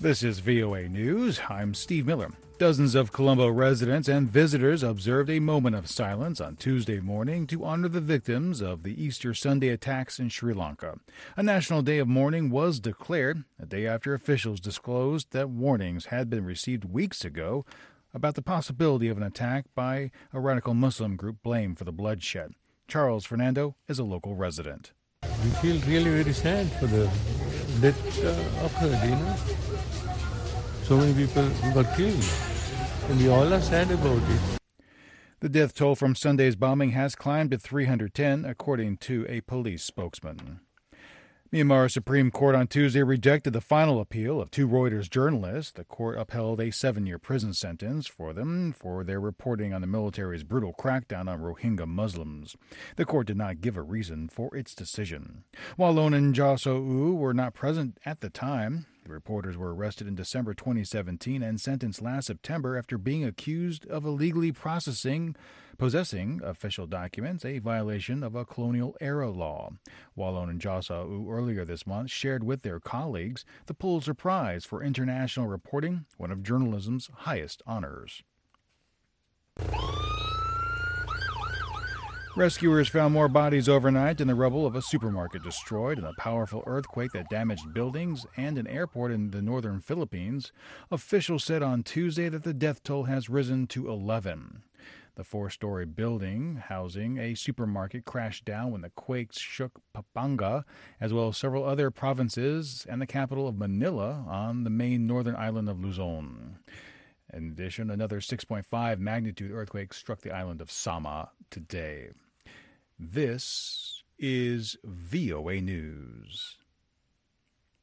This is VOA News. I'm Steve Miller. Dozens of Colombo residents and visitors observed a moment of silence on Tuesday morning to honor the victims of the Easter Sunday attacks in Sri Lanka. A national day of mourning was declared a day after officials disclosed that warnings had been received weeks ago about the possibility of an attack by a radical Muslim group blamed for the bloodshed. Charles Fernando is a local resident. We feel really very sad for the death occurred, So many people got killed, and we all are sad about it. The death toll from Sunday's bombing has climbed to 310, according to a police spokesman. Myanmar's Supreme Court on Tuesday rejected the final appeal of two Reuters journalists. The court upheld a 7-year prison sentence for them for their reporting on the military's brutal crackdown on Rohingya Muslims. The court did not give a reason for its decision. Walon and Jaso were not present at the time. The reporters were arrested in December 2017 and sentenced last September after being accused of illegally possessing official documents, a violation of a colonial-era law. Walon and Jaso earlier this month shared with their colleagues the Pulitzer Prize for International Reporting, one of journalism's highest honors. Rescuers found more bodies overnight in the rubble of a supermarket destroyed in a powerful earthquake that damaged buildings and an airport in the northern Philippines. Officials said on Tuesday that the death toll has risen to 11. The 4-story building housing a supermarket crashed down when the quakes shook Pampanga, as well as several other provinces and the capital of Manila on the main northern island of Luzon. In addition, another 6.5 magnitude earthquake struck the island of Sama today. This is VOA News.